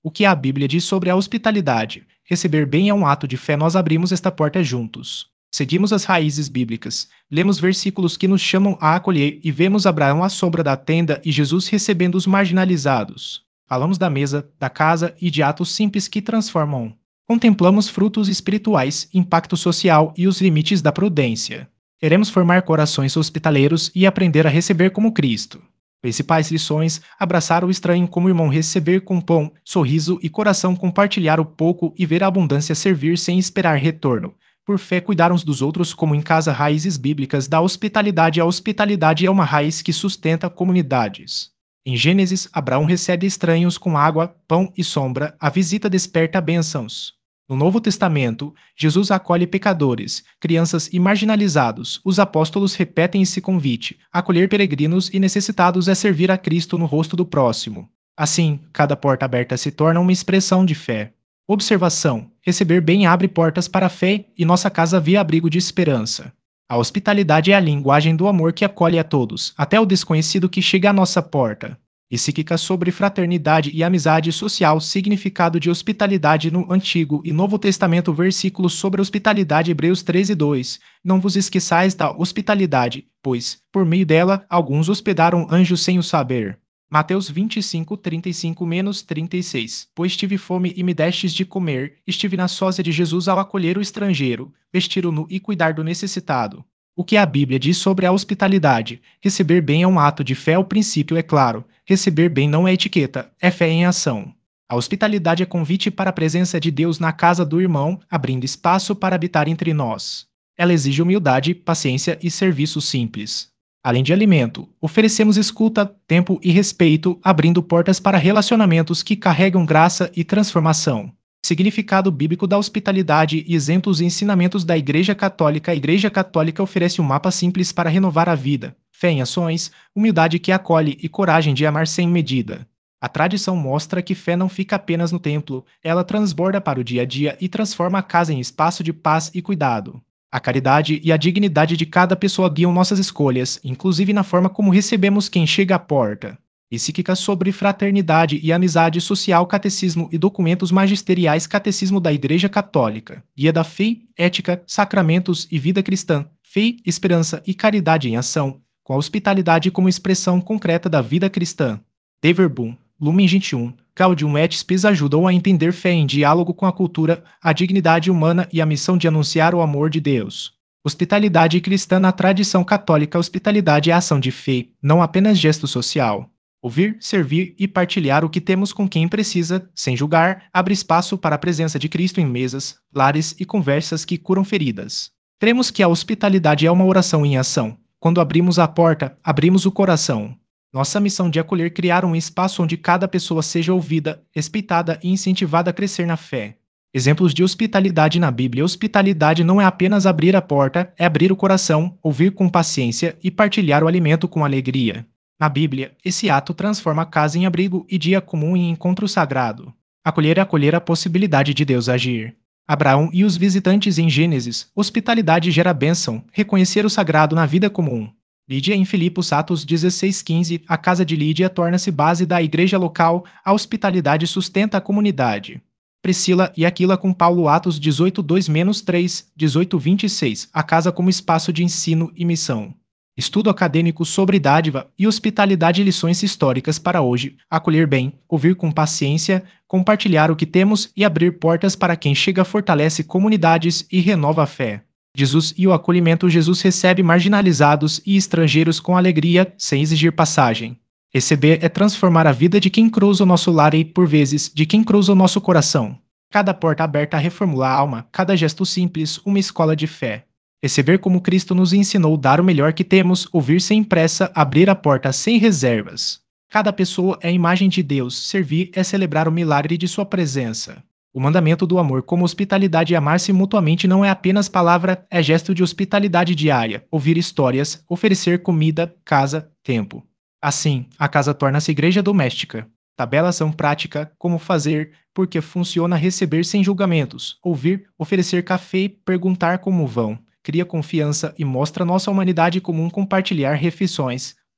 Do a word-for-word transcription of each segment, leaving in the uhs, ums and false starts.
O que a Bíblia diz sobre a hospitalidade? Receber bem é um ato de fé, nós abrimos esta porta juntos. Seguimos as raízes bíblicas, lemos versículos que nos chamam a acolher e vemos Abraão à sombra da tenda e Jesus recebendo os marginalizados. Falamos da mesa, da casa e de atos simples que transformam. Contemplamos frutos espirituais, impacto social e os limites da prudência. Queremos formar corações hospitaleiros e aprender a receber como Cristo. Principais lições: abraçar o estranho como irmão, receber com pão, sorriso e coração, compartilhar o pouco e ver a abundância, servir sem esperar retorno. Por fé, cuidar uns dos outros como em casa. Raízes bíblicas da hospitalidade. A hospitalidade é uma raiz que sustenta comunidades. Em Gênesis, Abraão recebe estranhos com água, pão e sombra. A visita desperta bênçãos. No Novo Testamento, Jesus acolhe pecadores, crianças e marginalizados. Os apóstolos repetem esse convite: acolher peregrinos e necessitados é servir a Cristo no rosto do próximo. Assim, cada porta aberta se torna uma expressão de fé. Observação: receber bem abre portas para a fé e nossa casa via abrigo de esperança. A hospitalidade é a linguagem do amor que acolhe a todos, até o desconhecido que chega à nossa porta. Encíclica sobre fraternidade e amizade social. Significado de hospitalidade no Antigo e Novo Testamento. Versículos sobre hospitalidade. Hebreus treze, dois. Não vos esqueçais da hospitalidade, pois, por meio dela, alguns hospedaram anjos sem o saber. Mateus vinte e cinco, trinta e cinco a trinta e seis. Pois tive fome e me destes de comer, estive na sósia de Jesus ao acolher o estrangeiro, vestir o nu e cuidar do necessitado. O que a Bíblia diz sobre a hospitalidade? Receber bem é um ato de fé. O princípio é claro: receber bem não é etiqueta, é fé em ação. A hospitalidade é convite para a presença de Deus na casa do irmão, abrindo espaço para habitar entre nós. Ela exige humildade, paciência e serviço simples. Além de alimento, oferecemos escuta, tempo e respeito, abrindo portas para relacionamentos que carregam graça e transformação. Significado bíblico da hospitalidade e exemplos e ensinamentos da Igreja Católica. A Igreja Católica oferece um mapa simples para renovar a vida: fé em ações, humildade que acolhe e coragem de amar sem medida. A tradição mostra que fé não fica apenas no templo, ela transborda para o dia a dia e transforma a casa em espaço de paz e cuidado. A caridade e a dignidade de cada pessoa guiam nossas escolhas, inclusive na forma como recebemos quem chega à porta. Encíclica sobre fraternidade e amizade social. Catecismo e documentos magisteriais. Catecismo da Igreja Católica. Guia da Fé, Ética, Sacramentos e Vida Cristã. Fé, Esperança e Caridade em Ação, com a hospitalidade como expressão concreta da vida cristã. De Verbum, Lumen vinte e um. Gaudium et Spes ajudou a entender fé em diálogo com a cultura, a dignidade humana e a missão de anunciar o amor de Deus. Hospitalidade cristã na tradição católica. Hospitalidade é ação de fé, não apenas gesto social. Ouvir, servir e partilhar o que temos com quem precisa, sem julgar, abre espaço para a presença de Cristo em mesas, lares e conversas que curam feridas. Cremos que a hospitalidade é uma oração em ação. Quando abrimos a porta, abrimos o coração. Nossa missão de acolher, criar um espaço onde cada pessoa seja ouvida, respeitada e incentivada a crescer na fé. Exemplos de hospitalidade na Bíblia. Hospitalidade não é apenas abrir a porta, é abrir o coração, ouvir com paciência e partilhar o alimento com alegria. Na Bíblia, esse ato transforma a casa em abrigo e dia comum em encontro sagrado. Acolher é acolher a possibilidade de Deus agir. Abraão e os visitantes em Gênesis. Hospitalidade gera bênção, reconhecer o sagrado na vida comum. Lídia em Filipos. Atos dezesseis, quinze. A casa de Lídia torna-se base da igreja local, a hospitalidade sustenta a comunidade. Priscila e Aquila com Paulo. Atos dezoito, dois a três, dezoito, vinte e seis. A casa como espaço de ensino e missão. Estudo acadêmico sobre dádiva e hospitalidade. Lições históricas para hoje: acolher bem, ouvir com paciência, compartilhar o que temos e abrir portas para quem chega. Fortalece comunidades e renova a fé. Jesus e o acolhimento. Jesus recebe marginalizados e estrangeiros com alegria, sem exigir passagem. Receber é transformar a vida de quem cruza o nosso lar e, por vezes, de quem cruza o nosso coração. Cada porta aberta reformula a alma, cada gesto simples, uma escola de fé. Receber como Cristo nos ensinou, dar o melhor que temos, ouvir sem pressa, abrir a porta sem reservas. Cada pessoa é a imagem de Deus, servir é celebrar o milagre de sua presença. O mandamento do amor como hospitalidade e amar-se mutuamente não é apenas palavra, é gesto de hospitalidade diária, ouvir histórias, oferecer comida, casa, tempo. Assim, a casa torna-se igreja doméstica. Tabelas são prática, como fazer, porque funciona receber sem julgamentos, ouvir, oferecer café, perguntar como vão. Cria confiança e mostra nossa humanidade comum, compartilhar refeições,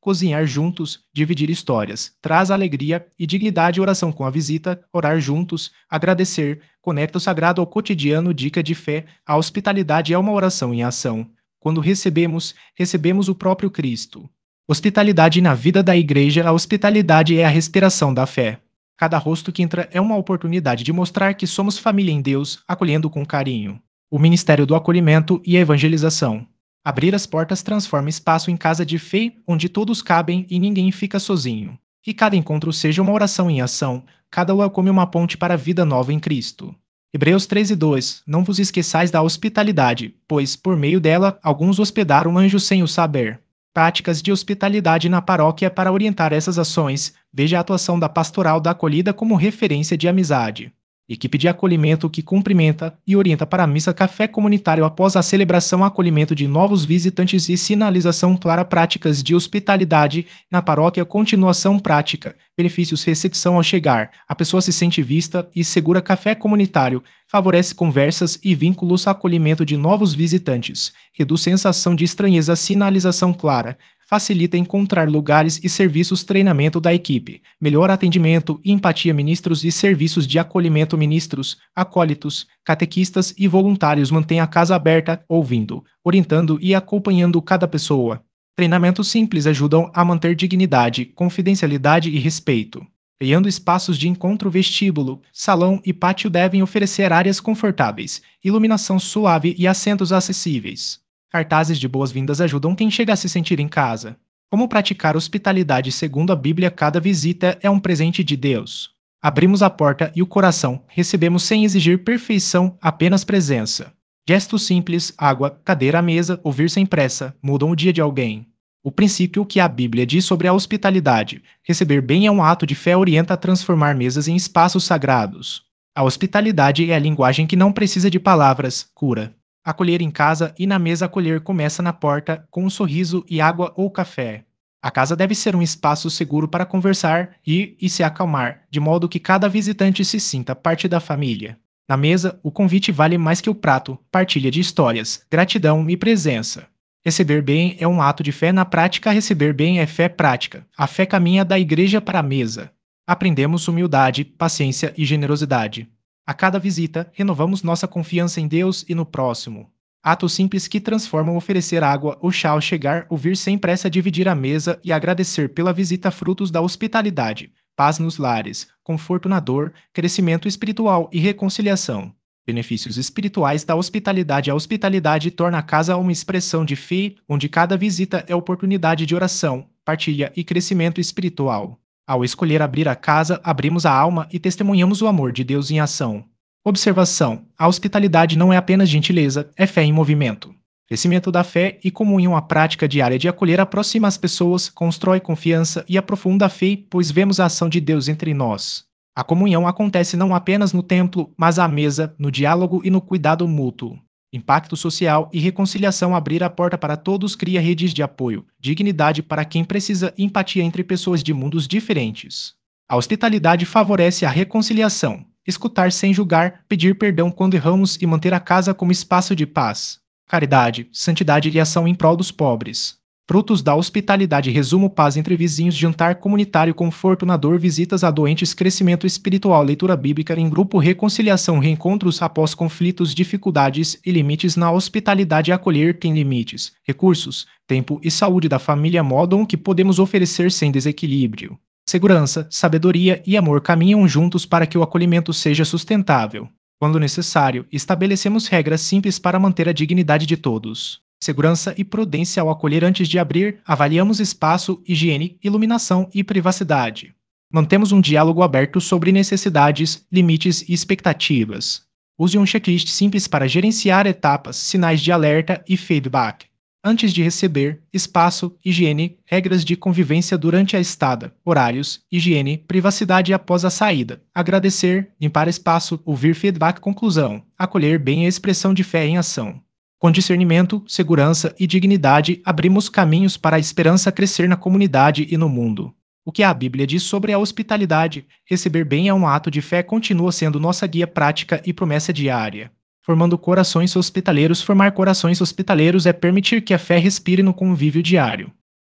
cozinhar juntos, dividir histórias, traz alegria e dignidade. Oração com a visita, orar juntos, agradecer, conecta o sagrado ao cotidiano. Dica de fé: a hospitalidade é uma oração em ação. Quando recebemos, recebemos o próprio Cristo. Hospitalidade na vida da igreja. A hospitalidade é a respiração da fé. Cada rosto que entra é uma oportunidade de mostrar que somos família em Deus, acolhendo com carinho. O ministério do acolhimento e a evangelização. Abrir as portas transforma espaço em casa de fé, onde todos cabem e ninguém fica sozinho. Que cada encontro seja uma oração em ação, cada uma como uma ponte para a vida nova em Cristo. Hebreus treze, dois. Não vos esqueçais da hospitalidade, pois, por meio dela, alguns hospedaram anjos sem o saber. Práticas de hospitalidade na paróquia. Para orientar essas ações, veja a atuação da Pastoral da Acolhida como referência de amizade. Equipe de acolhimento que cumprimenta e orienta para a missa, café comunitário após a celebração, acolhimento de novos visitantes e sinalização para práticas de hospitalidade na paróquia. Continuação prática, benefícios: recepção ao chegar, a pessoa se sente vista e segura. Café comunitário favorece conversas e vínculos, acolhimento de novos visitantes, reduz sensação de estranheza. Sinalização clara facilita encontrar lugares e serviços. Treinamento da equipe, melhor atendimento e empatia. Ministros e serviços de acolhimento, ministros, acólitos, catequistas e voluntários mantêm a casa aberta, ouvindo, orientando e acompanhando cada pessoa. Treinamentos simples ajudam a manter dignidade, confidencialidade e respeito. Criando espaços de encontro. Vestíbulo, salão e pátio devem oferecer áreas confortáveis, iluminação suave e assentos acessíveis. Cartazes de boas-vindas ajudam quem chega a se sentir em casa. Como praticar hospitalidade segundo a Bíblia? Cada visita é um presente de Deus. Abrimos a porta e o coração, recebemos sem exigir perfeição, apenas presença. Gestos simples, água, cadeira à mesa, ouvir sem pressa, mudam o dia de alguém. O princípio que a Bíblia diz sobre a hospitalidade: receber bem é um ato de fé, orienta a transformar mesas em espaços sagrados. A hospitalidade é a linguagem que não precisa de palavras, cura. Acolher em casa e na mesa. Acolher começa na porta, com um sorriso e água ou café. A casa deve ser um espaço seguro para conversar, rir e se acalmar, de modo que cada visitante se sinta parte da família. Na mesa, o convite vale mais que o prato, partilha de histórias, gratidão e presença. Receber bem é um ato de fé na prática. Receber bem é fé prática. A fé caminha da igreja para a mesa. Aprendemos humildade, paciência e generosidade. A cada visita, renovamos nossa confiança em Deus e no próximo. Atos simples que transformam: oferecer água ou chá ao chegar, ouvir sem pressa, dividir a mesa e agradecer pela visita. Frutos da hospitalidade: paz nos lares, conforto na dor, crescimento espiritual e reconciliação. Benefícios espirituais da hospitalidade: a hospitalidade torna a casa uma expressão de fé, onde cada visita é oportunidade de oração, partilha e crescimento espiritual. Ao escolher abrir a casa, abrimos a alma e testemunhamos o amor de Deus em ação. Observação: a hospitalidade não é apenas gentileza, é fé em movimento. Crescimento da fé e comunhão. A prática diária de acolher aproxima as pessoas, constrói confiança e aprofunda a fé, pois vemos a ação de Deus entre nós. A comunhão acontece não apenas no templo, mas à mesa, no diálogo e no cuidado mútuo. Impacto social e reconciliação: abrir a porta para todos cria redes de apoio, dignidade para quem precisa, empatia entre pessoas de mundos diferentes. A hospitalidade favorece a reconciliação, escutar sem julgar, pedir perdão quando erramos e manter a casa como espaço de paz. Caridade, santidade e ação em prol dos pobres. Frutos da hospitalidade: resumo, paz entre vizinhos, jantar comunitário, conforto na dor, visitas a doentes, crescimento espiritual, leitura bíblica em grupo, reconciliação, reencontros após conflitos, dificuldades e limites. Na hospitalidade, acolher tem limites, recursos, tempo e saúde da família modam que podemos oferecer sem desequilíbrio. Segurança, sabedoria e amor caminham juntos para que o acolhimento seja sustentável. Quando necessário, estabelecemos regras simples para manter a dignidade de todos. Segurança e prudência: ao acolher antes de abrir, avaliamos espaço, higiene, iluminação e privacidade. Mantemos um diálogo aberto sobre necessidades, limites e expectativas. Use um checklist simples para gerenciar etapas, sinais de alerta e feedback. Antes de receber, espaço, higiene, regras de convivência durante a estada, horários, higiene, privacidade após a saída. Agradecer, limpar espaço, ouvir feedback. Conclusão: acolher bem é a expressão de fé em ação. Com discernimento, segurança e dignidade, abrimos caminhos para a esperança crescer na comunidade e no mundo. O que a Bíblia diz sobre a hospitalidade? Receber bem é um ato de fé, continua sendo nossa guia prática e promessa diária. Formando corações hospitaleiros. Formar corações hospitaleiros é permitir que a fé respire no convívio diário.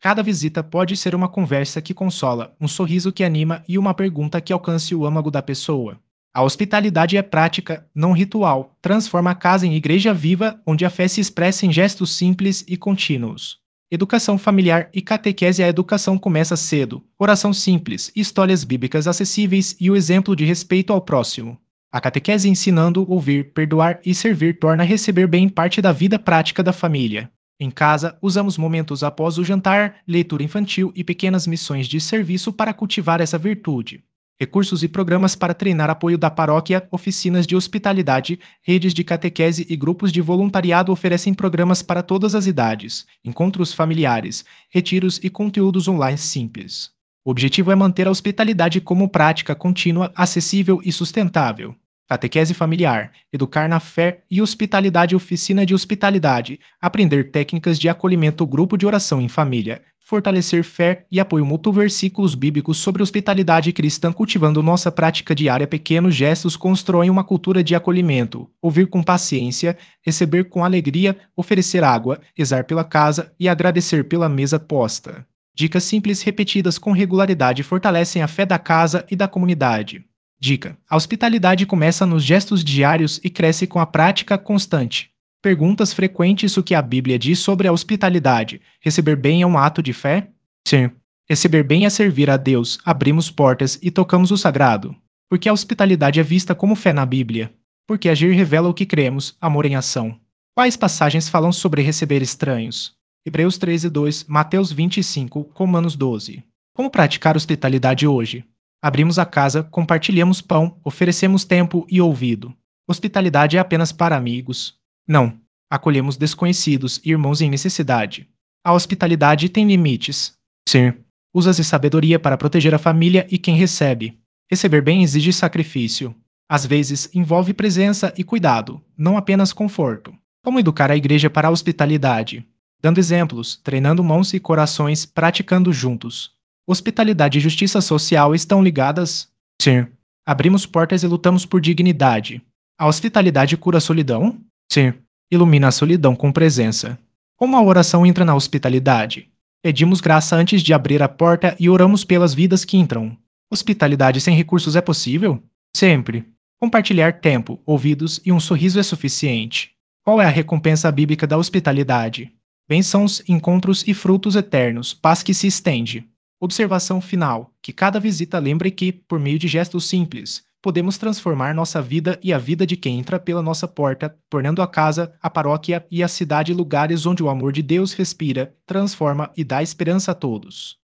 Cada visita pode ser uma conversa que consola, um sorriso que anima e uma pergunta que alcance o âmago da pessoa. A hospitalidade é prática, não ritual, transforma a casa em igreja viva, onde a fé se expressa em gestos simples e contínuos. Educação familiar e catequese. A educação começa cedo. Oração simples, histórias bíblicas acessíveis e o exemplo de respeito ao próximo. A catequese ensinando, ouvir, perdoar e servir torna receber bem parte da vida prática da família. Em casa, usamos momentos após o jantar, leitura infantil e pequenas missões de serviço para cultivar essa virtude. Recursos e programas para treinar apoio da paróquia, oficinas de hospitalidade, redes de catequese e grupos de voluntariado oferecem programas para todas as idades, encontros familiares, retiros e conteúdos online simples. O objetivo é manter a hospitalidade como prática contínua, acessível e sustentável. Catequese familiar, educar na fé e hospitalidade. Oficina de hospitalidade, aprender técnicas de acolhimento. Grupo de oração em família, fortalecer fé e apoio mútuo. Versículos bíblicos sobre hospitalidade cristã. Cultivando nossa prática diária, pequenos gestos constroem uma cultura de acolhimento. Ouvir com paciência, receber com alegria, oferecer água, rezar pela casa e agradecer pela mesa posta. Dicas simples repetidas com regularidade fortalecem a fé da casa e da comunidade. Dica: a hospitalidade começa nos gestos diários e cresce com a prática constante. Perguntas frequentes: o que a Bíblia diz sobre a hospitalidade? Receber bem é um ato de fé? Sim. Receber bem é servir a Deus, abrimos portas e tocamos o sagrado. Porque a hospitalidade é vista como fé na Bíblia. Porque agir revela o que cremos, amor em ação. Quais passagens falam sobre receber estranhos? Hebreus treze, dois, Mateus vinte e cinco, Romanos doze. Como praticar hospitalidade hoje? Abrimos a casa, compartilhamos pão, oferecemos tempo e ouvido. Hospitalidade é apenas para amigos? Não. Acolhemos desconhecidos e irmãos em necessidade. A hospitalidade tem limites? Sim. Usa-se sabedoria para proteger a família e quem recebe. Receber bem exige sacrifício. Às vezes, envolve presença e cuidado, não apenas conforto. Como educar a igreja para a hospitalidade? Dando exemplos, treinando mãos e corações, praticando juntos. Hospitalidade e justiça social estão ligadas? Sim. Abrimos portas e lutamos por dignidade. A hospitalidade cura a solidão? Sim. Ilumina a solidão com presença. Como a oração entra na hospitalidade? Pedimos graça antes de abrir a porta e oramos pelas vidas que entram. Hospitalidade sem recursos é possível? Sempre. Compartilhar tempo, ouvidos e um sorriso é suficiente. Qual é a recompensa bíblica da hospitalidade? Bênçãos, encontros e frutos eternos, paz que se estende. Observação final: que cada visita lembre que, por meio de gestos simples, podemos transformar nossa vida e a vida de quem entra pela nossa porta, tornando a casa, a paróquia e a cidade lugares onde o amor de Deus respira, transforma e dá esperança a todos.